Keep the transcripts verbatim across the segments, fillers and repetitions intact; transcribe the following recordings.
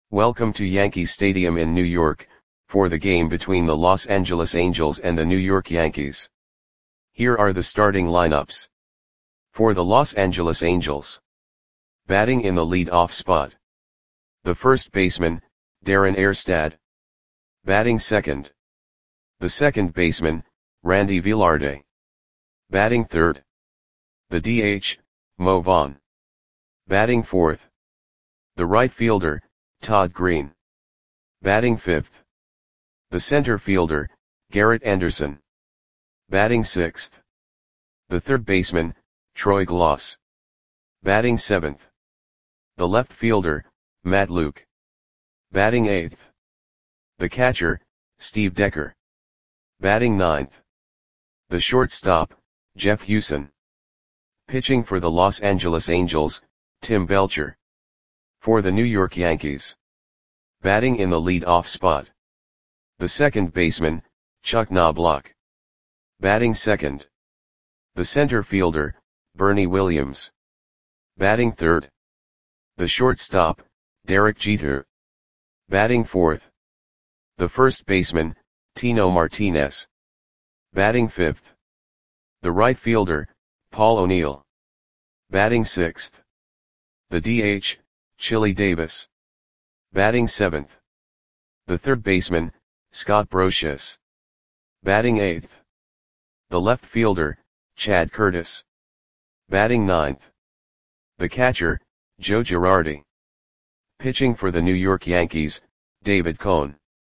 Welcome to Yankee Stadium in New York, for the game between the Los Angeles Angels and the New York Yankees. Here are the starting lineups. For the Los Angeles Angels. Batting in the lead-off spot. The first baseman, Darren Erstad. Batting second. The second baseman, Randy Velarde. Batting third. The D H, Mo Vaughn. Batting fourth. The right fielder, Todd Green. Batting fifth. The center fielder, Garrett Anderson. Batting sixth. The third baseman, Troy Glaus. Batting seventh. The left fielder, Matt Luke. Batting eighth. The catcher, Steve Decker. Batting ninth. The shortstop, Jeff Hewson. Pitching for the Los Angeles Angels, Tim Belcher. For the New York Yankees. Batting in the lead-off spot. The second baseman, Chuck Knobloch. Batting second. The center fielder, Bernie Williams. Batting third. The shortstop, Derek Jeter. Batting fourth. The first baseman, Tino Martinez. Batting fifth. The right fielder, Paul O'Neill. Batting sixth. The D H, Chili Davis. Batting seventh. The third baseman, Scott Brosius. Batting eighth. The left fielder, Chad Curtis. Batting ninth. The catcher, Joe Girardi. Pitching for the New York Yankees, David Cone.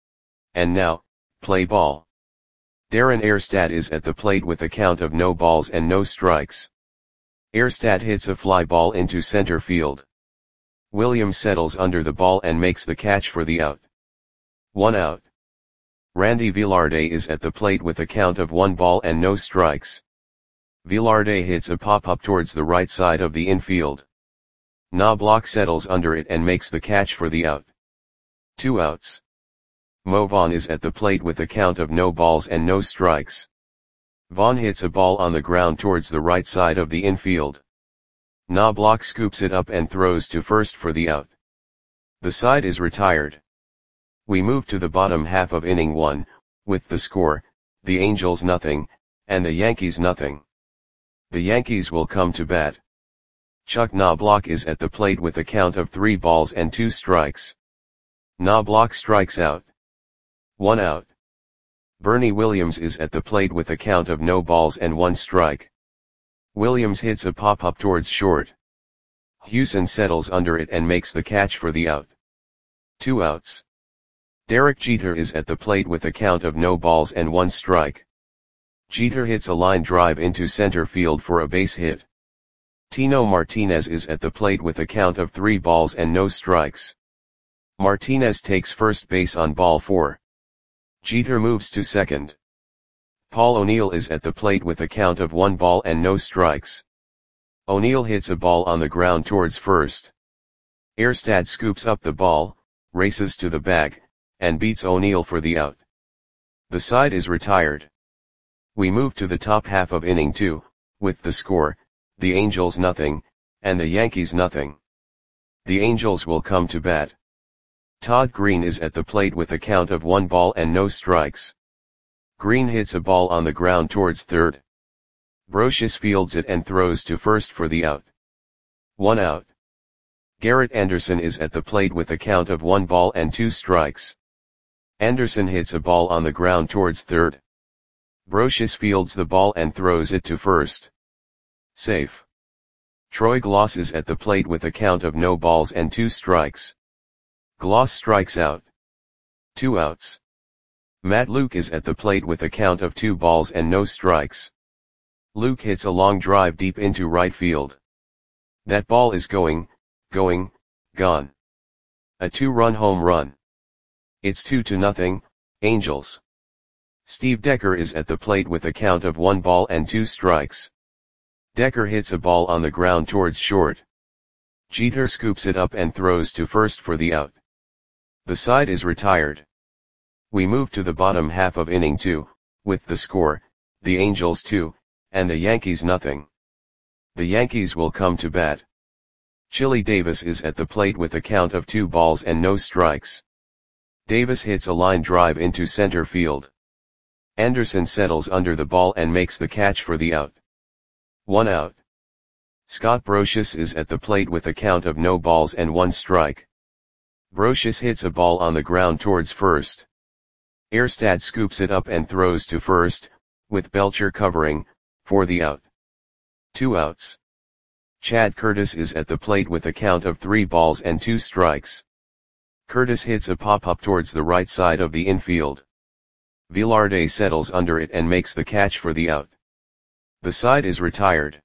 And now, play ball. Darren Erstad is at the plate with a count of no balls and no strikes. Erstad hits a fly ball into center field. Williams settles under the ball and makes the catch for the out. One out. Randy Velarde is at the plate with a count of one ball and no strikes. Velarde hits a pop-up towards the right side of the infield. Knobloch settles under it and makes the catch for the out. Two outs. Mo Vaughn is at the plate with a count of no balls and no strikes. Vaughn hits a ball on the ground towards the right side of the infield. Knobloch scoops it up and throws to first for the out. The side is retired. We move to the bottom half of inning one, with the score, the Angels nothing, and the Yankees nothing. The Yankees will come to bat. Chuck Knobloch is at the plate with a count of three balls and two strikes. Knobloch strikes out. One out. Bernie Williams is at the plate with a count of no balls and one strike. Williams hits a pop-up towards short. Hewson settles under it and makes the catch for the out. Two outs. Derek Jeter is at the plate with a count of no balls and one strike. Jeter hits a line drive into center field for a base hit. Tino Martinez is at the plate with a count of three balls and no strikes. Martinez takes first base on ball four. Jeter moves to second. Paul O'Neill is at the plate with a count of one ball and no strikes. O'Neill hits a ball on the ground towards first. Erstad scoops up the ball, races to the bag, and beats O'Neill for the out. The side is retired. We move to the top half of inning two, with the score, the Angels nothing, and the Yankees nothing. The Angels will come to bat. Todd Green is at the plate with a count of one ball and no strikes. Green hits a ball on the ground towards third. Brosius fields it and throws to first for the out. One out. Garrett Anderson is at the plate with a count of one ball and two strikes. Anderson hits a ball on the ground towards third. Brosius fields the ball and throws it to first. Safe. Troy Glaus is at the plate with a count of no balls and two strikes. Glaus strikes out. Two outs. Matt Luke is at the plate with a count of two balls and no strikes. Luke hits a long drive deep into right field. That ball is going, going, gone. A two-run home run. It's two to nothing, Angels. Steve Decker is at the plate with a count of one ball and two strikes. Decker hits a ball on the ground towards short. Jeter scoops it up and throws to first for the out. The side is retired. We move to the bottom half of inning two, with the score, the Angels two, and the Yankees nothing. The Yankees will come to bat. Chili Davis is at the plate with a count of two balls and no strikes. Davis hits a line drive into center field. Anderson settles under the ball and makes the catch for the out. One out. Scott Brosius is at the plate with a count of no balls and one strike. Brosius hits a ball on the ground towards first. Erstad scoops it up and throws to first, with Belcher covering, for the out. Two outs. Chad Curtis is at the plate with a count of three balls and two strikes. Curtis hits a pop-up towards the right side of the infield. Velarde settles under it and makes the catch for the out. The side is retired.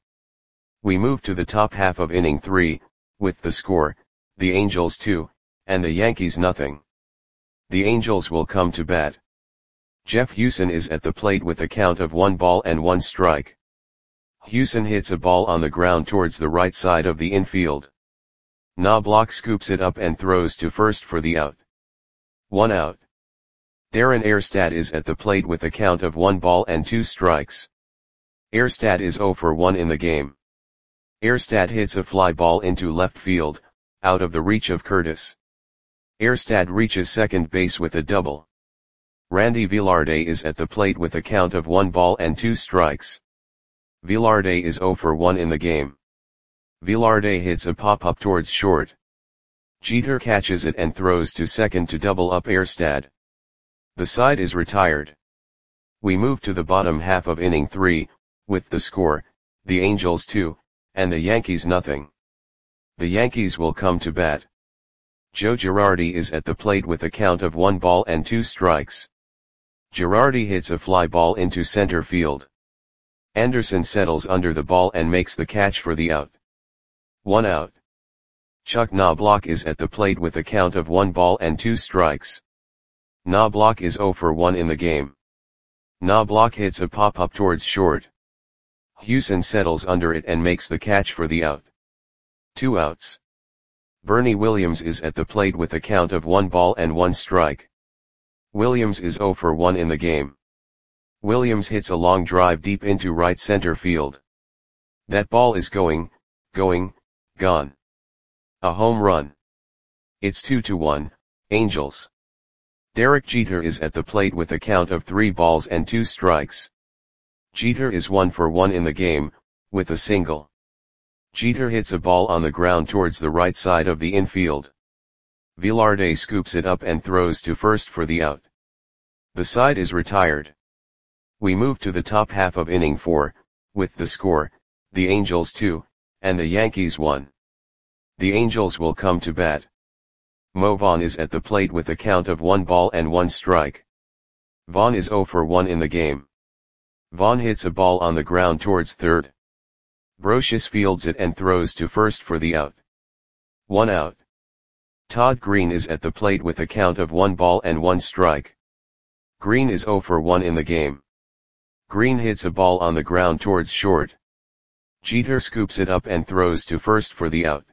We move to the top half of inning three, with the score, the Angels two, and the Yankees nothing. The Angels will come to bat. Jeff Hewson is at the plate with a count of one ball and one strike. Hewson hits a ball on the ground towards the right side of the infield. Knobloch scoops it up and throws to first for the out. One out. Darren Erstad is at the plate with a count of one ball and two strikes. Erstad is zero for one in the game. Erstad hits a fly ball into left field, out of the reach of Curtis. Erstad reaches second base with a double. Randy Velarde is at the plate with a count of one ball and two strikes. Velarde is zero for one in the game. Velarde hits a pop-up towards short. Jeter catches it and throws to second to double up Erstad. The side is retired. We move to the bottom half of inning three, with the score, the Angels two, and the Yankees nothing. The Yankees will come to bat. Joe Girardi is at the plate with a count of one ball and two strikes. Girardi hits a fly ball into center field. Anderson settles under the ball and makes the catch for the out. One out. Chuck Knobloch is at the plate with a count of one ball and two strikes. Knobloch is zero for one in the game. Knobloch hits a pop-up towards short. Hewson settles under it and makes the catch for the out. Two outs. Bernie Williams is at the plate with a count of one ball and one strike. Williams is zero for one in the game. Williams hits a long drive deep into right center field. That ball is going, going, gone. A home run. It's two to one, Angels. Derek Jeter is at the plate with a count of three balls and two strikes. Jeter is one for one in the game, with a single. Jeter hits a ball on the ground towards the right side of the infield. Velarde scoops it up and throws to first for the out. The side is retired. We move to the top half of inning four, with the score, the Angels two, and the Yankees one. The Angels will come to bat. Mo Vaughn is at the plate with a count of one ball and one strike. Vaughn is zero for one in the game. Vaughn hits a ball on the ground towards third. Brosius fields it and throws to first for the out. One out. Todd Green is at the plate with a count of one ball and one strike. Green is zero for one in the game. Green hits a ball on the ground towards short. Jeter scoops it up and throws to first for the out.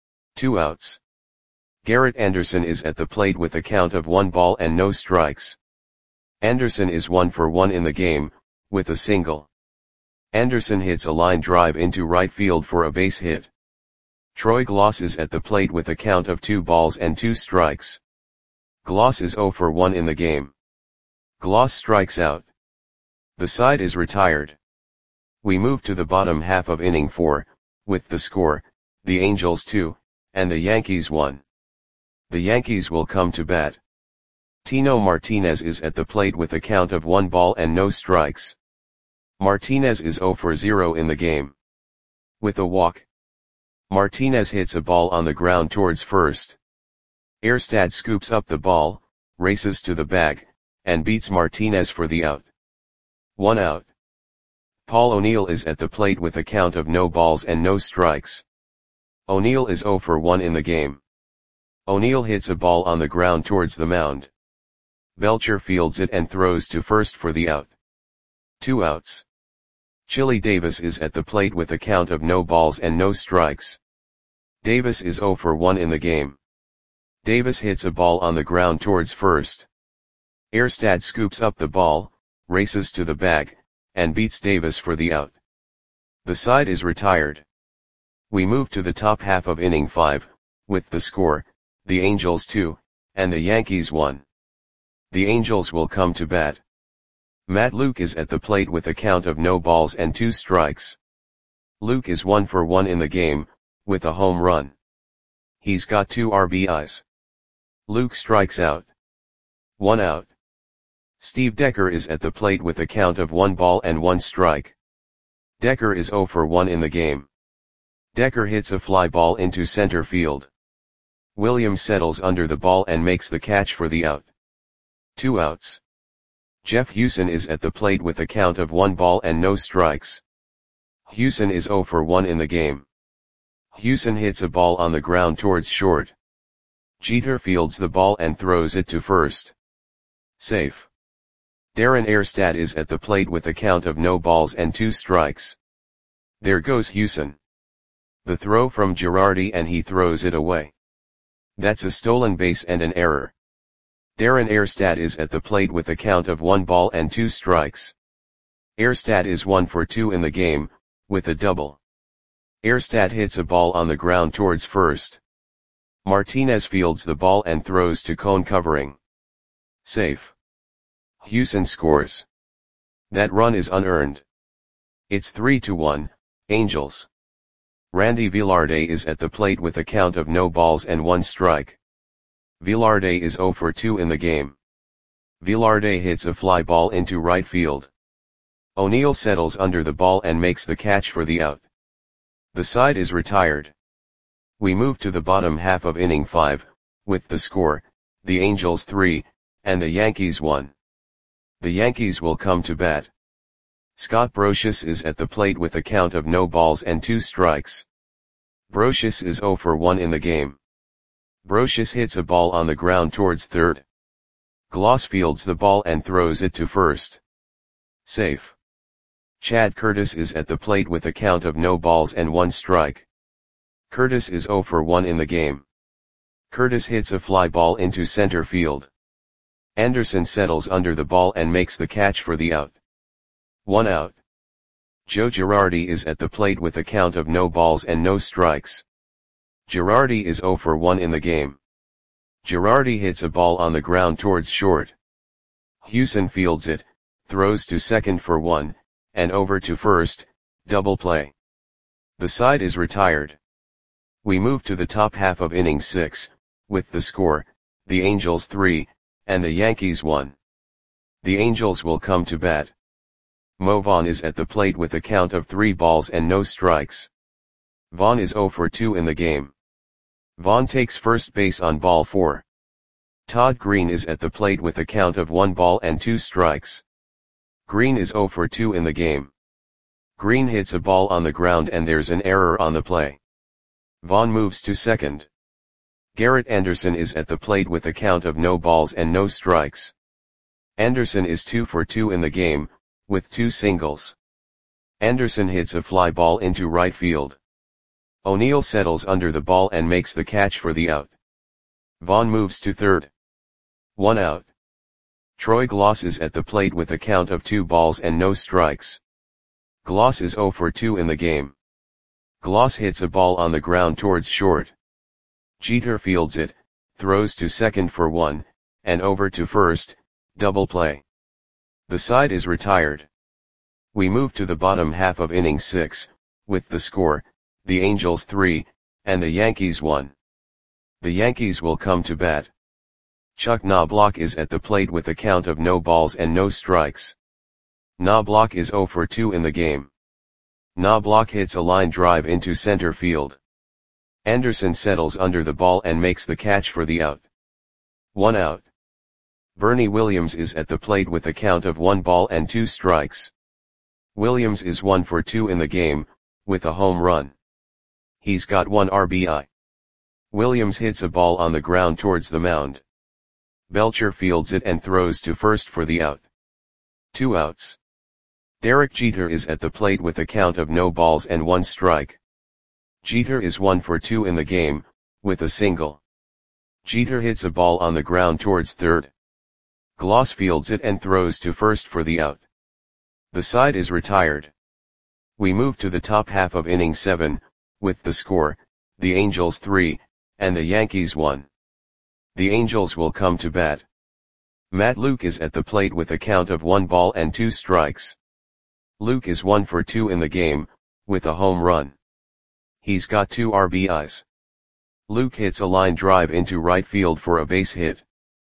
Two outs. Garrett Anderson is at the plate with a count of one ball and no strikes. Anderson is one for one in the game, with a single. Anderson hits a line drive into right field for a base hit. Troy Gloss is at the plate with a count of two balls and two strikes. Gloss is zero for one in the game. Gloss strikes out. The side is retired. We move to the bottom half of inning four, with the score, the Angels two, and the Yankees one. The Yankees will come to bat. Tino Martinez is at the plate with a count of one ball and no strikes. Martinez is zero for zero in the game. With a walk. Martinez hits a ball on the ground towards first. Erstad scoops up the ball, races to the bag, and beats Martinez for the out. One out. Paul O'Neill is at the plate with a count of no balls and no strikes. O'Neill is zero for one in the game. O'Neill hits a ball on the ground towards the mound. Belcher fields it and throws to first for the out. Two outs. Chili Davis is at the plate with a count of no balls and no strikes. Davis is zero for one in the game. Davis hits a ball on the ground towards first. Erstad scoops up the ball, races to the bag, and beats Davis for the out. The side is retired. We move to the top half of inning five, with the score, the Angels two, and the Yankees one. The Angels will come to bat. Matt Luke is at the plate with a count of no balls and two strikes. Luke is one for one in the game, with a home run. He's got two R B Is. Luke strikes out. One out. Steve Decker is at the plate with a count of one ball and one strike. Decker is zero for one in the game. Decker hits a fly ball into center field. Williams settles under the ball and makes the catch for the out. Two outs. Jeff Hewson is at the plate with a count of one ball and no strikes. Hewson is zero for one in the game. Hewson hits a ball on the ground towards short. Jeter fields the ball and throws it to first. Safe. Darren Erstad is at the plate with a count of no balls and two strikes. There goes Hewson. The throw from Girardi and he throws it away. That's a stolen base and an error. Darren Erstad is at the plate with a count of one ball and two strikes. Erstad is one for two in the game, with a double. Erstad hits a ball on the ground towards first. Martinez fields the ball and throws to cone covering. Safe. Hewson scores. That run is unearned. It's three to one, Angels. Randy Velarde is at the plate with a count of no balls and one strike. Velarde is zero for two in the game. Velarde hits a fly ball into right field. O'Neill settles under the ball and makes the catch for the out. The side is retired. We move to the bottom half of inning five, with the score, the Angels three, and the Yankees one. The Yankees will come to bat. Scott Brosius is at the plate with a count of no balls and two strikes. Brosius is zero for one in the game. Brosius hits a ball on the ground towards third. Gloss fields the ball and throws it to first. Safe. Chad Curtis is at the plate with a count of no balls and one strike. Curtis is zero for one in the game. Curtis hits a fly ball into center field. Anderson settles under the ball and makes the catch for the out. One out. Joe Girardi is at the plate with a count of no balls and no strikes. Girardi is zero for one in the game. Girardi hits a ball on the ground towards short. Hewson fields it, throws to second for one, and over to first, double play. The side is retired. We move to the top half of inning six, with the score, the Angels three, and the Yankees one. The Angels will come to bat. Mo Vaughn is at the plate with a count of three balls and no strikes. Vaughn is zero for two in the game. Vaughn takes first base on ball four. Todd Green is at the plate with a count of one ball and two strikes. Green is zero for two in the game. Green hits a ball on the ground and there's an error on the play. Vaughn moves to second. Garrett Anderson is at the plate with a count of no balls and no strikes. Anderson is two for two in the game, with two singles. Anderson hits a fly ball into right field. O'Neill settles under the ball and makes the catch for the out. Vaughn moves to third. One out. Troy Gloss is at the plate with a count of two balls and no strikes. Gloss is zero for two in the game. Gloss hits a ball on the ground towards short. Jeter fields it, throws to second for one, and over to first, double play. The side is retired. We move to the bottom half of inning six, with the score, the Angels three, and the Yankees one. The Yankees will come to bat. Chuck Knobloch is at the plate with a count of no balls and no strikes. Knobloch is zero for two in the game. Knobloch hits a line drive into center field. Anderson settles under the ball and makes the catch for the out. One out. Bernie Williams is at the plate with a count of one ball and two strikes. Williams is one for two in the game, with a home run. He's got one R B I. Williams hits a ball on the ground towards the mound. Belcher fields it and throws to first for the out. Two outs. Derek Jeter is at the plate with a count of no balls and one strike. Jeter is one for two in the game, with a single. Jeter hits a ball on the ground towards third. Gloss fields it and throws to first for the out. The side is retired. We move to the top half of inning seven, with the score, the Angels three, and the Yankees one. The Angels will come to bat. Matt Luke is at the plate with a count of one ball and two strikes. Luke is one for two in the game, with a home run. He's got two R B Is. Luke hits a line drive into right field for a base hit.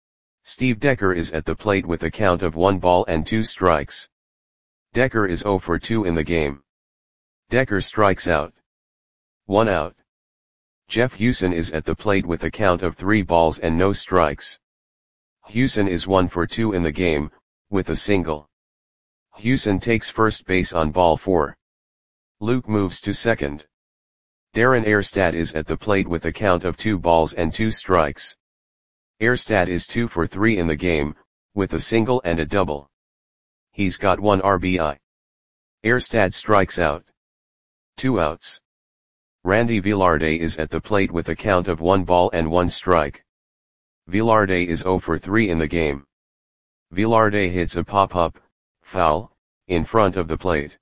Steve Decker is at the plate with a count of one ball and two strikes. Decker is zero for two in the game. Decker strikes out. One out. Jeff Hewson is at the plate with a count of three balls and no strikes. Hewson is one for two in the game, with a single. Hewson takes first base on ball four. Luke moves to second. Darren Erstad is at the plate with a count of two balls and two strikes. Erstad is two for three in the game, with a single and a double. He's got one R B I. Erstad strikes out. Two outs. Randy Velarde is at the plate with a count of one ball and one strike. Velarde is zero for three in the game. Velarde hits a pop-up, foul, in front of the plate.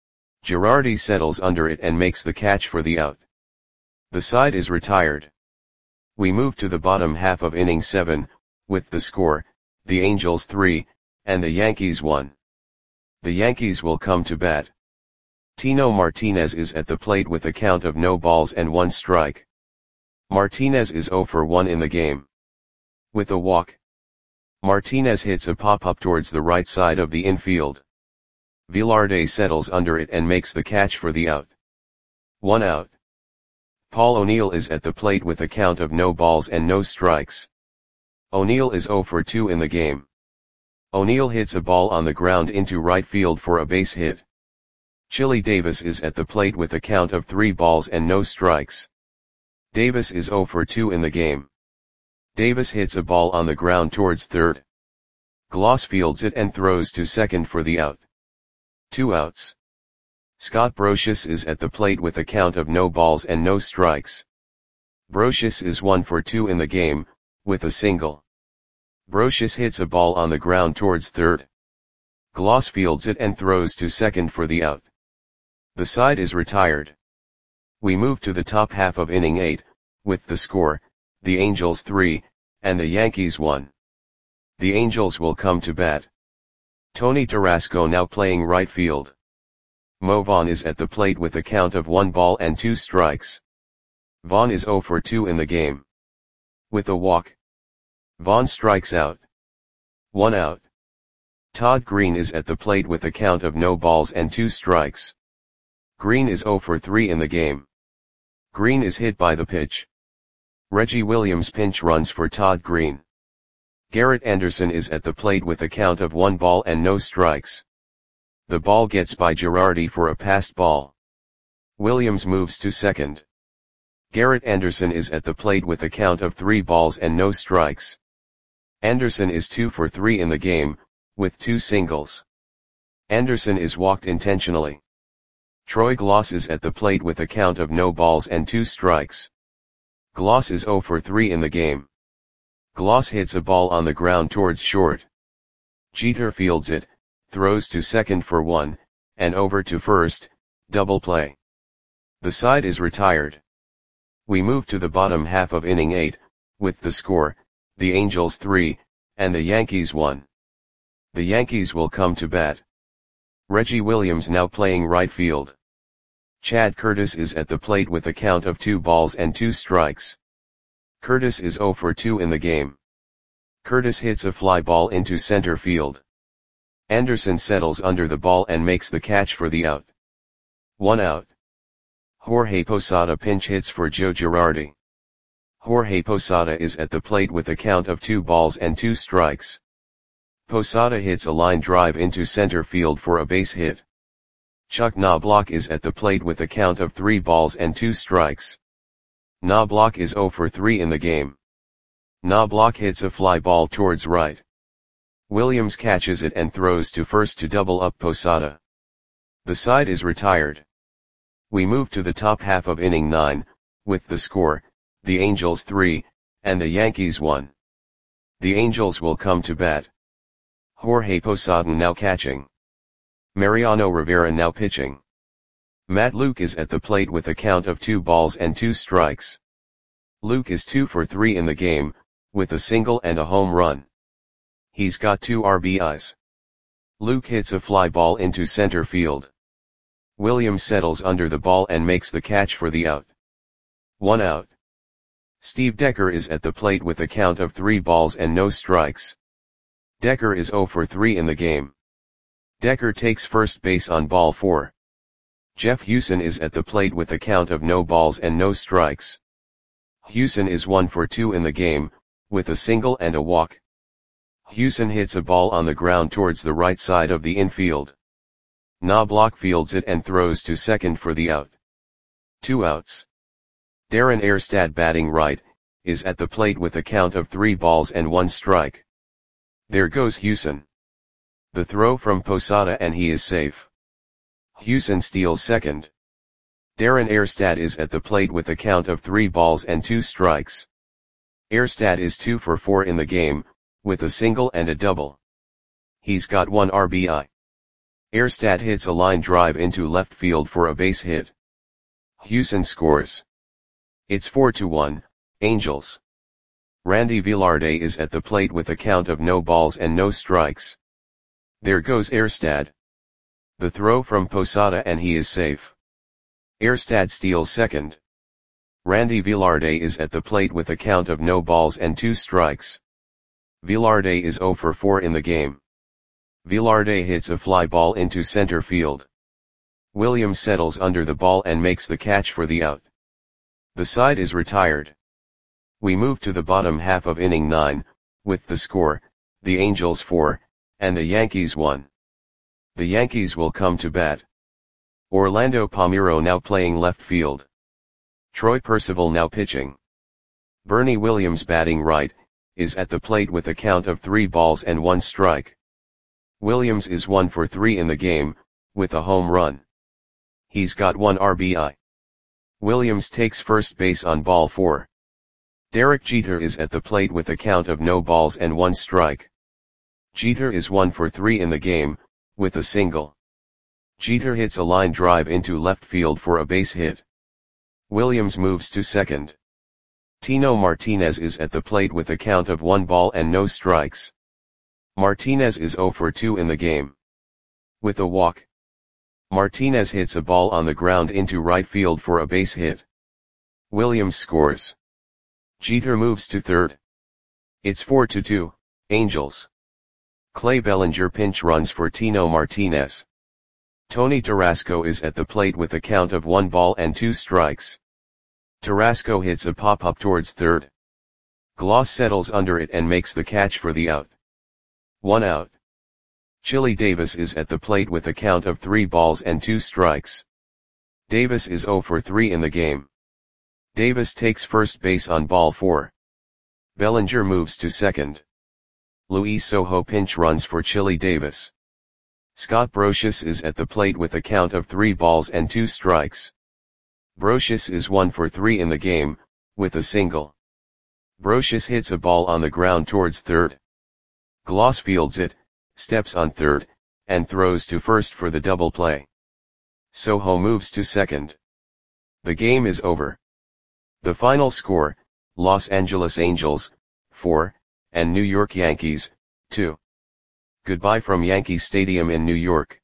Girardi settles under it and makes the catch for the out. The side is retired. We move to the bottom half of inning seven, with the score, the Angels three, and the Yankees one. The Yankees will come to bat. Tino Martinez is at the plate with a count of no balls and one strike. Martinez is zero for one in the game. With a walk. Martinez hits a pop-up towards the right side of the infield. Velarde settles under it and makes the catch for the out. One out. Paul O'Neill is at the plate with a count of no balls and no strikes. O'Neill is zero for two in the game. O'Neill hits a ball on the ground into right field for a base hit. Chili Davis is at the plate with a count of three balls and no strikes. Davis is zero for two in the game. Davis hits a ball on the ground towards third. Gloss fields it and throws to second for the out. Two outs. Scott Brosius is at the plate with a count of no balls and no strikes. Brosius is one for two in the game, with a single. Brosius hits a ball on the ground towards third. Gloss fields it and throws to second for the out. The side is retired. We move to the top half of inning eight, with the score, the Angels three, and the Yankees one. The Angels will come to bat. Tony Tarasco now playing right field. Mo Vaughn is at the plate with a count of one ball and two strikes. Vaughn is zero for two in the game. With a walk. Vaughn strikes out. One out. Todd Green is at the plate with a count of no balls and two strikes. Green is zero for three in the game. Green is hit by the pitch. Reggie Williams pinch runs for Todd Green. Garrett Anderson is at the plate with a count of one ball and no strikes. The ball gets by Girardi for a passed ball. Williams moves to second. Garrett Anderson is at the plate with a count of three balls and no strikes. Anderson is two for three in the game, with two singles. Anderson is walked intentionally. Troy Gloss is at the plate with a count of no balls and two strikes. Gloss is zero for three in the game. Gloss hits a ball on the ground towards short. Jeter fields it, throws to second for one, and over to first, double play. The side is retired. We move to the bottom half of inning eight, with the score, the Angels three, and the Yankees one. The Yankees will come to bat. Reggie Williams now playing right field. Chad Curtis is at the plate with a count of two balls and two strikes. Curtis is zero for two in the game. Curtis hits a fly ball into center field. Anderson settles under the ball and makes the catch for the out. One out. Jorge Posada pinch hits for Joe Girardi. Jorge Posada is at the plate with a count of two balls and two strikes. Posada hits a line drive into center field for a base hit. Chuck Knobloch is at the plate with a count of three balls and two strikes. Knobloch is zero for three in the game. Knobloch hits a fly ball towards right. Williams catches it and throws to first to double up Posada. The side is retired. We move to the top half of inning nine, with the score, the Angels three, and the Yankees one. The Angels will come to bat. Jorge Posada now catching. Mariano Rivera now pitching. Matt Luke is at the plate with a count of two balls and two strikes. Luke is two for three in the game, with a single and a home run. He's got two R B Is. Luke hits a fly ball into center field. Williams settles under the ball and makes the catch for the out. One out. Steve Decker is at the plate with a count of three balls and no strikes. Decker is zero for three in the game. Decker takes first base on ball four. Jeff Hewson is at the plate with a count of no balls and no strikes. Hewson is one for two in the game, with a single and a walk. Hewson hits a ball on the ground towards the right side of the infield. Knobloch fields it and throws to second for the out. Two outs. Darren Erstad, batting right, is at the plate with a count of three balls and one strike. There goes Hewson. The throw from Posada and he is safe. Hewson steals second. Darren Erstad is at the plate with a count of three balls and two strikes. Erstad is two for four in the game, with a single and a double. He's got one R B I. Erstad hits a line drive into left field for a base hit. Hewson scores. It's four to one, Angels. Randy Velarde is at the plate with a count of no balls and no strikes. There goes Erstad. The throw from Posada and he is safe. Erstad steals second. Randy Velarde is at the plate with a count of no balls and two strikes. Velarde is zero for four in the game. Velarde hits a fly ball into center field. Williams settles under the ball and makes the catch for the out. The side is retired. We move to the bottom half of inning nine, with the score, the Angels four, and the Yankees one. The Yankees will come to bat. Orlando Palmeiro now playing left field. Troy Percival now pitching. Bernie Williams, batting right, is at the plate with a count of three balls and one strike. Williams is one for three in the game, with a home run. He's got one R B I. Williams takes first base on ball four. Derek Jeter is at the plate with a count of no balls and one strike. Jeter is one for three in the game, with a single. Jeter hits a line drive into left field for a base hit. Williams moves to second. Tino Martinez is at the plate with a count of one ball and no strikes. Martinez is zero for two in the game. With a walk. Martinez hits a ball on the ground into right field for a base hit. Williams scores. Jeter moves to third. It's four to two, Angels. Clay Bellinger pinch runs for Tino Martinez. Tony Tarasco is at the plate with a count of one ball and two strikes. Tarasco hits a pop-up towards third. Gloss settles under it and makes the catch for the out. One out. Chili Davis is at the plate with a count of three balls and two strikes. Davis is zero for three in the game. Davis takes first base on ball four. Bellinger moves to second. Luis Sojo pinch runs for Chili Davis. Scott Brosius is at the plate with a count of three balls and two strikes. Brosius is one for three in the game, with a single. Brosius hits a ball on the ground towards third. Gloss fields it, steps on third, and throws to first for the double play. Sojo moves to second. The game is over. The final score, Los Angeles Angels, four, and New York Yankees, two. Goodbye from Yankee Stadium in New York.